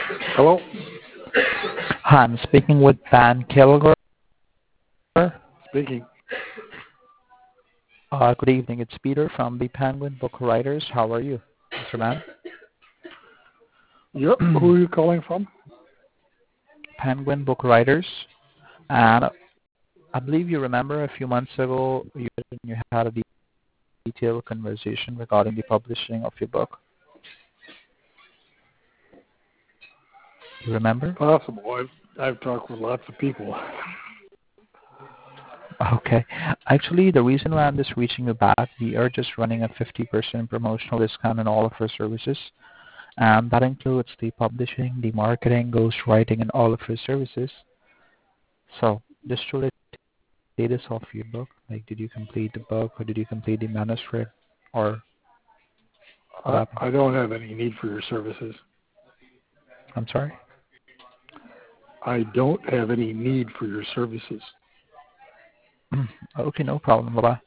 Hello? Hi, I'm speaking with Dan Kilgore. Speaking. Good evening. It's Peter from the Penguin Book Writers. How are you, Mr. Man? Yep. Who are you calling from? Penguin Book Writers. And I believe you remember a few months ago you had a detailed conversation regarding the publishing of your book. You remember? Possible. I've talked with lots of people. Okay. Actually, the reason why I'm just reaching you back, we are just running a 50% promotional discount on all of our services. And that includes the publishing, the marketing, ghostwriting, and all of your services. So, just to let status of your book, like did you complete the book or did you complete the manuscript or what happened? I don't have any need for your services. I'm sorry? I don't have any need for your services. Okay, no problem. Bye-bye.